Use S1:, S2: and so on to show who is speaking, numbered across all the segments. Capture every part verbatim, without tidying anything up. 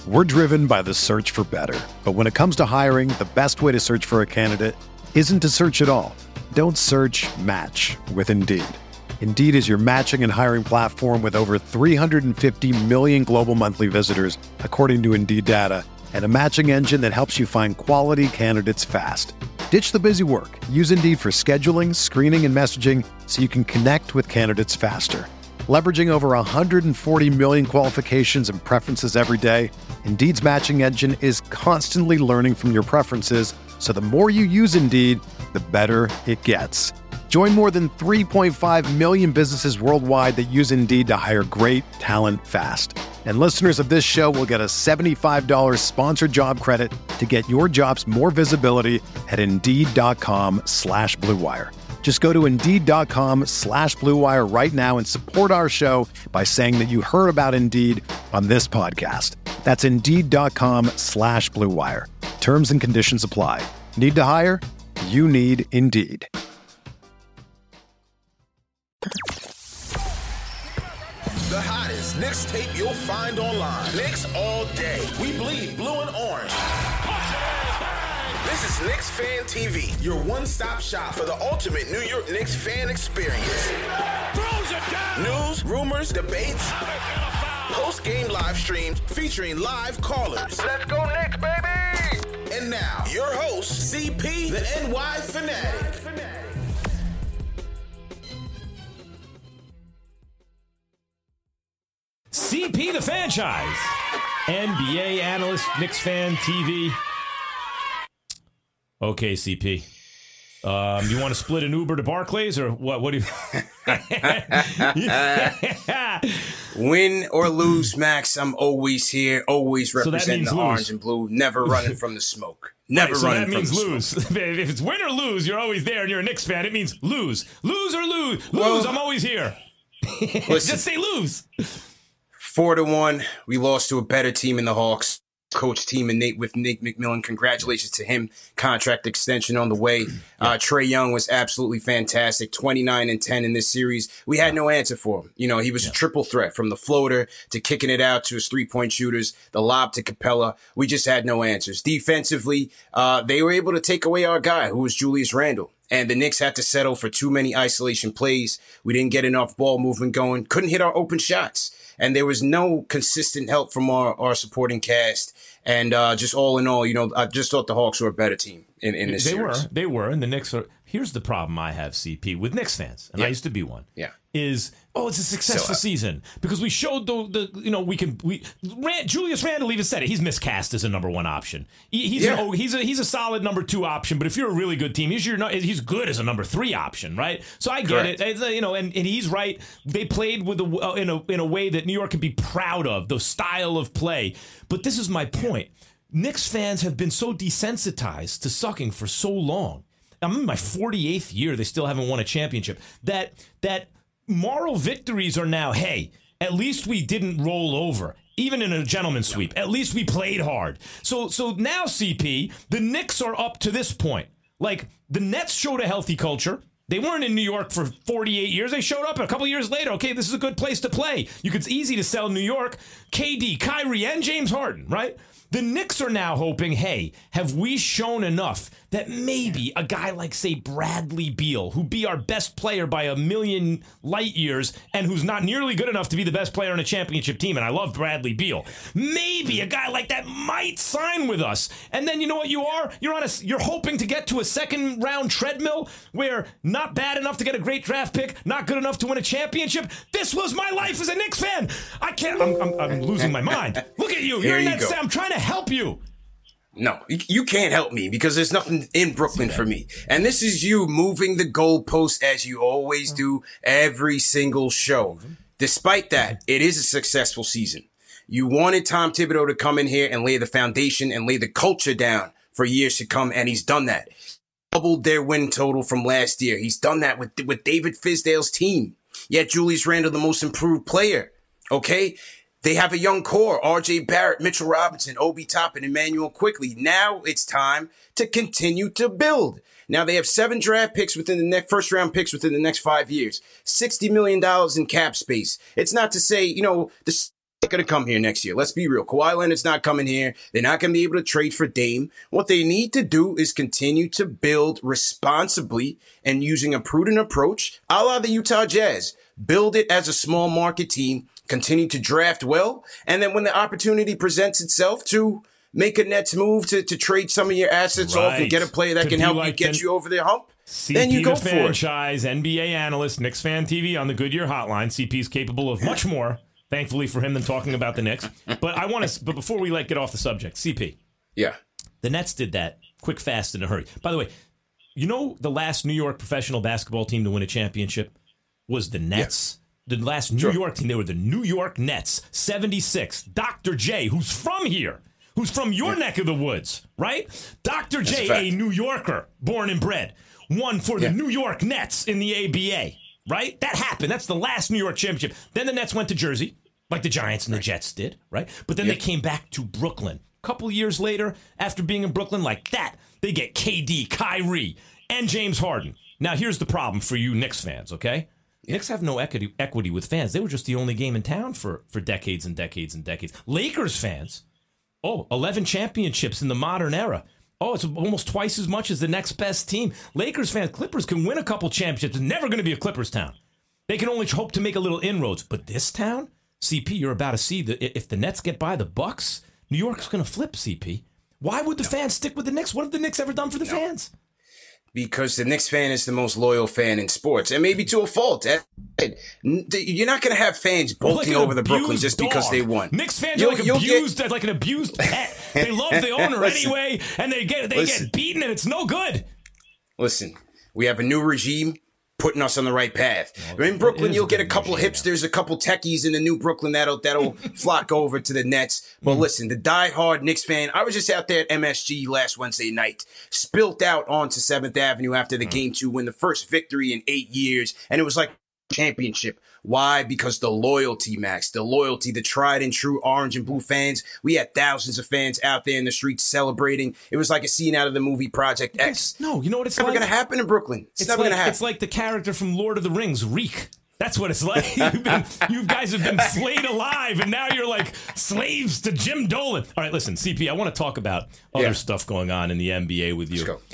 S1: We're driven by the search for better. But when it comes to hiring, the best way to search for a candidate isn't to search at all. Don't search, match with Indeed. Indeed is your matching and hiring platform with over three hundred fifty million global monthly visitors, according to Indeed data, and a matching engine that helps you find quality candidates fast. Ditch the busy work. Use Indeed for scheduling, screening, and messaging so you can connect with candidates faster. Leveraging over one hundred forty million qualifications and preferences every day, Indeed's matching engine is constantly learning from your preferences, so the more you use Indeed, the better it gets. Join more than three point five million businesses worldwide that use Indeed to hire great talent fast. And listeners of this show will get a seventy-five dollars sponsored job credit to get your jobs more visibility at Indeed.com slash Blue Wire. Just go to Indeed.com slash Blue Wire right now and support our show by saying that you heard about Indeed on this podcast. That's Indeed.com slash Blue Wire. Terms and conditions apply. Need to hire? You need Indeed.
S2: The hottest Knicks tape you'll find online. Knicks all day. We bleed blue and orange. This is Knicks Fan T V, your one-stop shop for the ultimate New York Knicks fan experience. Throws it down. News, rumors, debates, post-game live streams featuring live callers. Let's go Knicks, baby! And now, your host, C P, the N Y Fanatic.
S3: C P the franchise, N B A analyst, Knicks Fan T V. Okay, C P. Um, you want to split an Uber to Barclays or what? What do you?
S4: Win or lose, Max, I'm always here, always representing
S3: so
S4: the
S3: lose.
S4: Orange and blue, never running from the smoke. Never
S3: right, so
S4: running
S3: that
S4: from
S3: means
S4: the
S3: lose.
S4: smoke.
S3: If it's win or lose, you're always there, and you're a Knicks fan. It means lose, lose or lose, lose.
S4: Well,
S3: I'm always here.
S4: Listen,
S3: just say lose.
S4: Four to one, we lost to a better team in the Hawks. Coach team and Nate with Nick McMillan. Congratulations to him. Contract extension on the way. Uh, Trae Young was absolutely fantastic. twenty-nine and ten in this series. We had no answer for him. You know, he was yeah. a triple threat from the floater to kicking it out to his three-point shooters, the lob to Capella. We just had no answers. Defensively, uh, they were able to take away our guy, who was Julius Randle. And the Knicks had to settle for too many isolation plays. We didn't get enough ball movement going. Couldn't hit our open shots. And there was no consistent help from our, our supporting cast. And uh, just all in all, you know, I just thought the Hawks were a better team in, in this
S3: they
S4: series.
S3: Were. They were. And the Knicks are. Here's the problem I have, C P, with Knicks fans, and
S4: yeah.
S3: I used to be one.
S4: Yeah.
S3: Is, oh, it's a successful
S4: so, uh,
S3: season because we showed the, the you know, we can, we, Rand, Julius Randle even said it. He's miscast as a number one option. He, he's,
S4: yeah.
S3: a, oh, he's, a, he's a solid number two option, but if you're a really good team, he's, your, he's good as a number three option, right? So I get
S4: Correct.
S3: it. It's, you know, and, and he's right. They played with a, uh, in, a, in a way that New York can be proud of, the style of play. But this is my point. Knicks fans have been so desensitized to sucking for so long. I'm in my forty-eighth year. They still haven't won a championship. That that moral victories are now, hey, at least we didn't roll over, even in a gentleman's sweep. At least we played hard. So so now, C P, the Knicks are up to this point. Like, the Nets showed a healthy culture. They weren't in New York for forty-eight years. They showed up a couple years later. Okay, this is a good place to play. You could, it's easy to sell New York. K D, Kyrie, and James Harden, right? The Knicks are now hoping, hey, have we shown enough that maybe a guy like, say, Bradley Beal, who'd be our best player by a million light years and who's not nearly good enough to be the best player on a championship team, and I love Bradley Beal, maybe a guy like that might sign with us. And then you know what you are? You're on a, you're hoping to get to a second round treadmill where not bad enough to get a great draft pick, not good enough to win a championship. This was my life as a Knicks fan. I can't, I'm, I'm, I'm losing my mind. Look at you. You're
S4: Here
S3: in
S4: you
S3: that
S4: go.
S3: I'm trying to help you.
S4: No, you can't help me because there's nothing in Brooklyn for me. And this is you moving the goalpost as you always do every single show. Despite that, it is a successful season. You wanted Tom Thibodeau to come in here and lay the foundation and lay the culture down for years to come, and he's done that. Doubled their win total from last year. He's done that with, with David Fizdale's team. Yet Julius Randle, the most improved player. Okay? They have a young core, R J Barrett, Mitchell Robinson, Obi Toppin, Emmanuel Quickley. Now it's time to continue to build. Now they have seven draft picks within the next first round picks within the next five years, sixty million dollars in cap space. It's not to say, you know, the going to come here next year. Let's be real. Kawhi Leonard's not coming here. They're not going to be able to trade for Dame. What they need to do is continue to build responsibly and using a prudent approach, a la the Utah Jazz. Build it as a small market team, continue to draft well, and then when the opportunity presents itself to make a Nets move to, to trade some of your assets
S3: right.
S4: off and get a player that
S3: to
S4: can help
S3: like
S4: you get
S3: the,
S4: you over the hump,
S3: C P
S4: then you go
S3: the
S4: for
S3: franchise,
S4: it.
S3: N B A analyst, Knicks Fan T V on the Goodyear Hotline. C P is capable of much more, thankfully for him, than talking about the Knicks. But I want to. But before we like get off the subject, C P.
S4: Yeah.
S3: The Nets did that quick, fast, in a hurry. By the way, you know the last New York professional basketball team to win a championship was the Nets. Yeah. The last New
S4: sure.
S3: York team, they were the New York Nets, seventy-six. Doctor J, who's from here, who's from your yeah. neck of the woods, right? Doctor J, a, a New Yorker, born and bred, won for the yeah. New York Nets in the A B A, right? That happened. That's the last New York championship. Then the Nets went to Jersey, like the Giants and the Jets did, right? But then yep. they came back to Brooklyn. A couple years later, after being in Brooklyn like that, they get K D, Kyrie, and James Harden. Now, here's the problem for you Knicks fans, okay? Knicks have no equity, equity with fans. They were just the only game in town for, for decades and decades and decades. Lakers fans, oh, eleven championships in the modern era. Oh, it's almost twice as much as the next best team. Lakers fans, Clippers can win a couple championships. It's never going to be a Clippers town. They can only hope to make a little inroads. But this town, C P, you're about to see that if the Nets get by the Bucks, New York's going to flip, C P. Why would the no. fans stick with the Knicks? What have the Knicks ever done for the no. fans?
S4: Because the Knicks fan is the most loyal fan in sports, and maybe to a fault. You're not going to have fans bolting like over the Brooklyn just dog. because they won.
S3: Knicks fans you'll, are like abused, get... like an abused pet. They love the owner listen, anyway, and they get they listen, get beaten, and it's no good.
S4: Listen, we have a new regime putting us on the right path. Well, in Brooklyn, you'll get a couple of hipsters, a couple techies in the new Brooklyn that'll that'll flock over to the Nets. But mm. listen, the diehard Knicks fan, I was just out there at M S G last Wednesday night, spilt out onto seventh Avenue after the mm. game to win the first victory in eight years, and it was like championship. Why? Because the loyalty, Max, the loyalty, the tried and true orange and blue fans. We had thousands of fans out there in the streets celebrating. It was like a scene out of the movie Project X.
S3: No, you know what it's,
S4: it's never
S3: like?
S4: going to happen in Brooklyn. It's, it's never
S3: like,
S4: going to happen.
S3: It's like the character from Lord of the Rings, Reek. That's what it's like. You've been, you guys have been slayed alive, and now you're like slaves to Jim Dolan. All right, listen, C P, I want to talk about other yeah. stuff going on in the N B A with you.
S4: Let's go.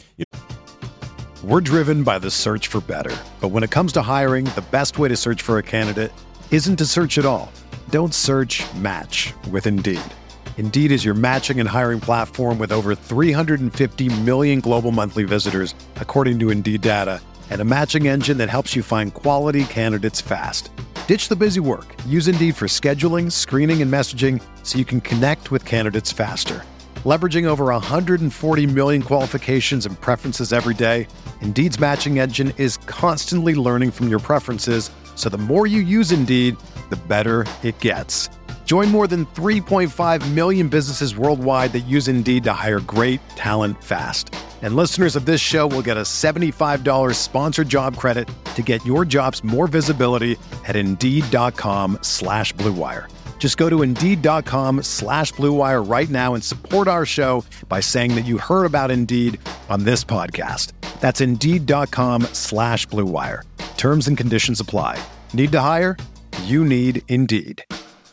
S1: We're driven by the search for better. But when it comes to hiring, the best way to search for a candidate isn't to search at all. Don't search, match with Indeed. Indeed is your matching and hiring platform with over three hundred fifty million global monthly visitors, according to Indeed data, and a matching engine that helps you find quality candidates fast. Ditch the busy work. Use Indeed for scheduling, screening, and messaging so you can connect with candidates faster. Leveraging over one hundred forty million qualifications and preferences every day, Indeed's matching engine is constantly learning from your preferences, so the more you use Indeed, the better it gets. Join more than three point five million businesses worldwide that use Indeed to hire great talent fast. And listeners of this show will get a seventy-five dollars sponsored job credit to get your jobs more visibility at Indeed.com slash Blue Wire. Just go to Indeed.com slash Blue Wire right now and support our show by saying that you heard about Indeed on this podcast. That's Indeed.com slash Blue Wire. Terms and conditions apply. Need to hire? You need Indeed.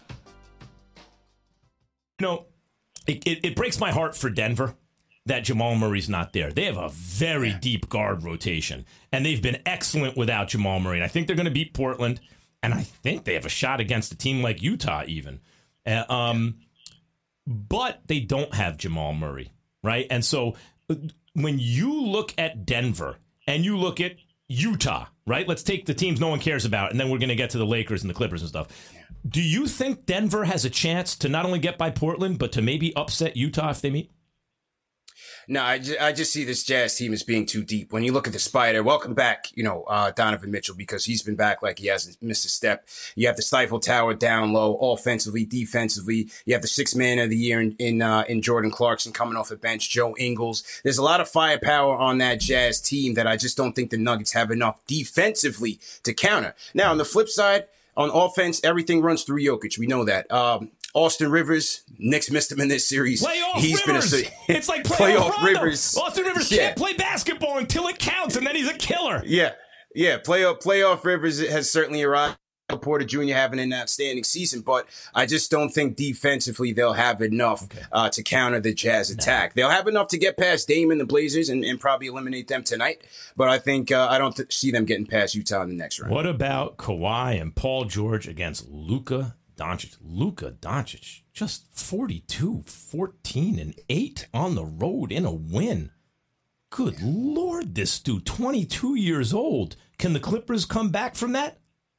S3: You know, it, it, it breaks my heart for Denver that Jamal Murray's not there. They have a very deep guard rotation, and they've been excellent without Jamal Murray. And I think they're going to beat Portland. And I think they have a shot against a team like Utah even. Uh, um, but they don't have Jamal Murray, right? And so when you look at Denver and you look at Utah, right? Let's take the teams no one cares about, and then we're going to get to the Lakers and the Clippers and stuff. Do you think Denver has a chance to not only get by Portland, but to maybe upset Utah if they meet?
S4: No, I just, I just see this Jazz team as being too deep. When you look at the Spider, welcome back, you know, uh, Donovan Mitchell, because he's been back like he hasn't missed a step. You have the Stifle Tower down low, offensively, defensively. You have the sixth man of the year in in, uh, in Jordan Clarkson coming off the bench, Joe Ingles. There's a lot of firepower on that Jazz team that I just don't think the Nuggets have enough defensively to counter. Now, on the flip side, on offense, everything runs through Jokic. We know that. Um, Austin Rivers, Knicks missed him in this series.
S3: Playoff
S4: he's
S3: Rivers.
S4: Been a,
S3: it's like playoff, playoff
S4: Rivers.
S3: Austin Rivers
S4: yeah.
S3: can't play basketball until it counts, and then he's a killer.
S4: Yeah, yeah. Playoff playoff Rivers has certainly arrived. Porter Junior having an outstanding season, but I just don't think defensively they'll have enough okay. uh, to counter the Jazz attack. No. They'll have enough to get past Dame and the Blazers and, and probably eliminate them tonight, but I think uh, I don't th- see them getting past Utah in the next round.
S3: What about Kawhi and Paul George against Luka Doncic? Luka Doncic, just forty-two, fourteen, and eight on the road in a win. Good Lord, this dude, twenty-two years old. Can the Clippers come back from that?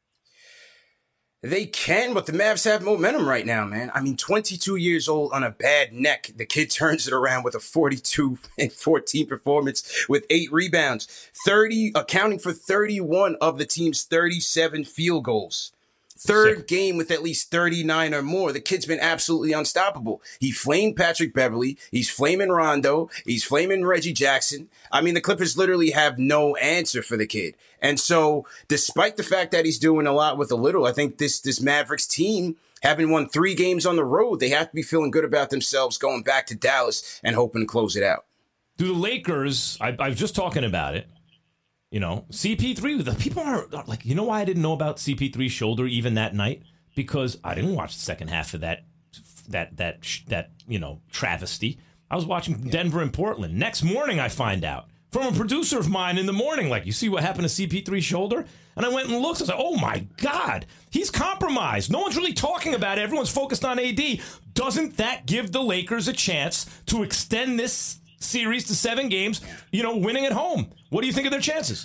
S4: They can, but the Mavs have momentum right now, man. I mean, twenty-two years old on a bad neck. The kid turns it around with a forty-two and fourteen performance with eight rebounds, thirty, accounting for thirty-one of the team's thirty-seven field goals. Third Sick. game with at least thirty-nine or more. The kid's been absolutely unstoppable. He flamed Patrick Beverley. He's flaming Rondo. He's flaming Reggie Jackson. I mean, the Clippers literally have no answer for the kid. And so, despite the fact that he's doing a lot with a little, I think this this Mavericks team, having won three games on the road, they have to be feeling good about themselves going back to Dallas and hoping to close it out.
S3: Do the Lakers, I, I was just talking about it, you know, C P three, the people are like, you know why I didn't know about C P three's shoulder even that night? Because I didn't watch the second half of that, that, that, that, you know, travesty. I was watching Denver and Portland. Next morning, I find out from a producer of mine in the morning, like, you see what happened to C P three's shoulder? And I went and looked. I was like, oh, my God, he's compromised. No one's really talking about it. Everyone's focused on A D. Doesn't that give the Lakers a chance to extend this series to seven games, you know, winning at home? What do you think of their chances?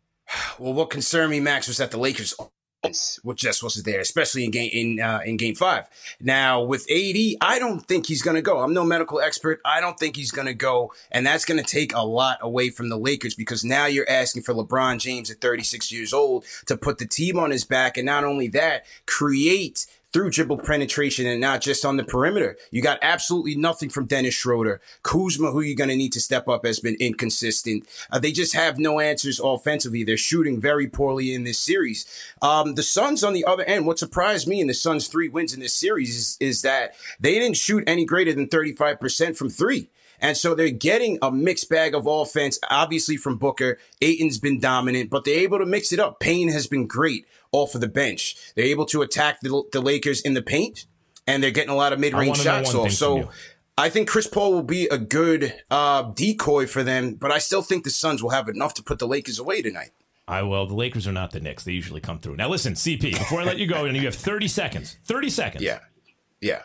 S4: Well, what concerned me, Max, was that the Lakers what just wasn't there, especially in game in uh, in game five. Now with A D, I don't think he's going to go. I'm no medical expert. I don't think he's going to go, and that's going to take a lot away from the Lakers because now you're asking for LeBron James at thirty-six years old to put the team on his back, and not only that, create through dribble penetration and not just on the perimeter. You got absolutely nothing from Dennis Schroeder. Kuzma, who you're going to need to step up, has been inconsistent. Uh, they just have no answers offensively. They're shooting very poorly in this series. Um, the Suns, on the other end, what surprised me in the Suns' three wins in this series is, is that they didn't shoot any greater than thirty-five percent from three. And so they're getting a mixed bag of offense, obviously from Booker. Ayton's been dominant, but they're able to mix it up. Payne has been great off of the bench. They're able to attack the, the Lakers in the paint, and they're getting a lot of mid-range shots off. So I think Chris Paul will be a good uh, decoy for them, but I still think the Suns will have enough to put the Lakers away tonight.
S3: I will. The Lakers are not the Knicks. They usually come through. Now listen, C P, before I let you go, and you have thirty seconds. thirty seconds.
S4: Yeah. Yeah.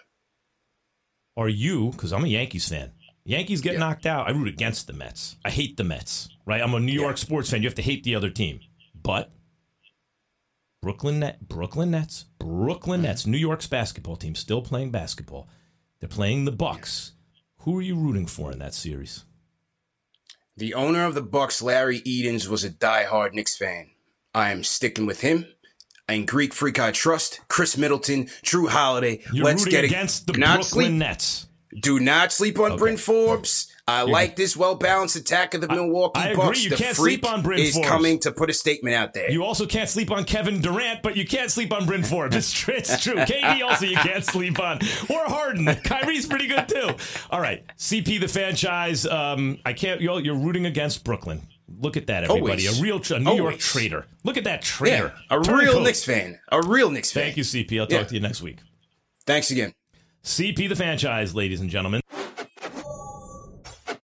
S3: Are you, because I'm a Yankees fan, Yankees get yeah. knocked out. I root against the Mets. I hate the Mets, right? I'm a New York yeah. sports fan. You have to hate the other team. But Brooklyn Net, Brooklyn Nets, Brooklyn Nets, New York's basketball team, still playing basketball. They're playing the Bucks. Who are you rooting for in that series?
S4: The owner of the Bucks, Larry Edens, was a diehard Knicks fan. I am sticking with him. And Greek Freak I trust. Chris Middleton, Drew Holiday.
S3: You're
S4: Let's
S3: rooting
S4: get it.
S3: against the
S4: Do not
S3: Brooklyn
S4: sleep.
S3: Nets.
S4: Do not sleep on okay. Bryn Forbes. I yeah. like this well-balanced attack of the Milwaukee
S3: I, I
S4: Bucks.
S3: agree. You
S4: the
S3: can't
S4: Freak
S3: sleep on Bryn
S4: is
S3: Forbes.
S4: coming to put a statement out there.
S3: You also can't sleep on Kevin Durant, but you can't sleep on Bryn Forbes. It's true. It's true. K D also you can't sleep on. Or Harden. Kyrie's pretty good too. All right. C P the franchise. Um, I can't. You're, you're rooting against Brooklyn. Look at that, everybody.
S4: Always.
S3: A real a New
S4: Always.
S3: York traitor. Look at that traitor.
S4: Yeah, a
S3: Turn
S4: real
S3: coat.
S4: Knicks fan. A real Knicks fan.
S3: Thank you, C P. I'll talk
S4: yeah.
S3: to you next week.
S4: Thanks again.
S3: C P the franchise, ladies and gentlemen.